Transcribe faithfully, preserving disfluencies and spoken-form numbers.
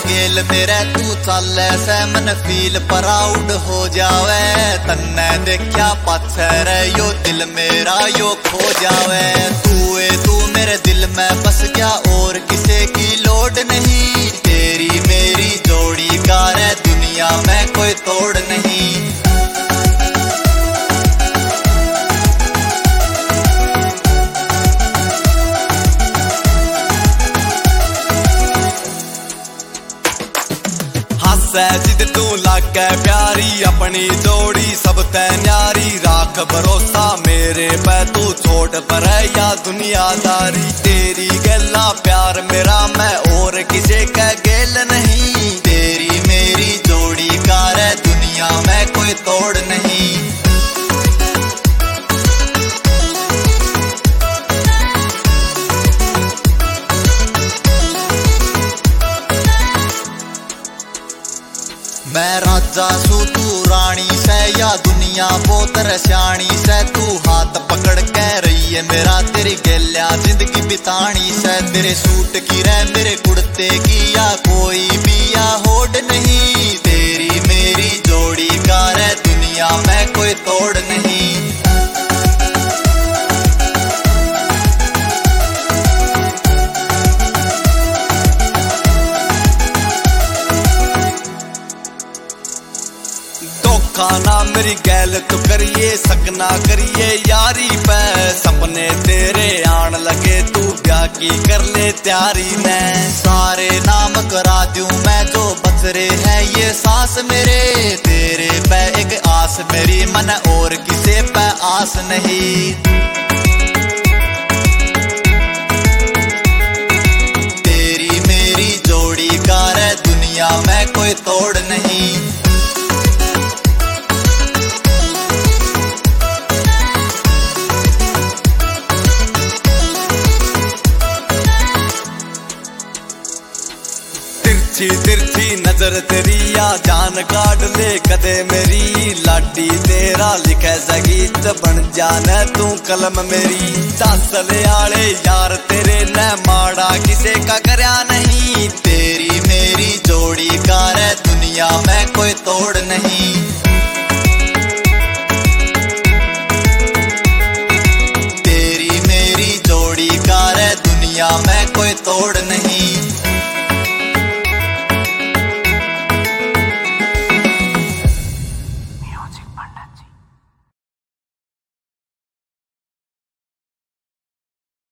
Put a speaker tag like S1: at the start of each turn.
S1: गेल मेरे तू चाले से मन फील प्राउड हो जावे। तन्ने देखा पाथर यो दिल मेरा यो खो जावे। तू ए तू मेरे दिल में बस गया और किसी की लोड नहीं। तेरी मेरी जोड़ी का रे दुनिया में कोई तोड़ नहीं।
S2: जिद तू लागे प्यारी अपनी जोड़ी सब ते न्यारी। राख भरोसा मेरे पे तू छोड़ पर या दुनियादारी। तेरी गल्ला प्यार मेरा मैं और किसी का गेल नहीं। तेरी मेरी जोड़ी का रे दुनिया में कोई तोड़ नहीं। मैं राजा सू तू रानी से या दुनिया बहुत रसियाणी से। तू हाथ पकड़ के रही है मेरा तेरी गलिया जिंदगी बितानी से। तेरे सूट की रे मेरे कुर्ते की या कोई भी या होड़ नहीं। तेरी मेरी जोड़ी का रे दुनिया में कोई तोड़ नहीं। खाना मेरी गैल तो करिए सकना करिए यारी पे। सपने तेरे आन लगे तू ब्याह की कर ले तैयारी। मैं सारे नाम करा दूं मैं जो बचरे है ये सांस मेरे। तेरे पे एक आस मेरी मन और किसी पे आस नहीं। तेरी मेरी जोड़ी का रे दुनिया में कोई तोड़ नहीं। तिरछी तिरछी नजर तेरी या जान काट ले कदे मेरी। लाडी तेरा लिखे जगीत बन जाने तू कलम मेरी। दसले आले यार तेरे न माड़ा किसे का करया नहीं। तेरी मेरी जोड़ी का रे दुनिया में कोई तोड़ नहीं।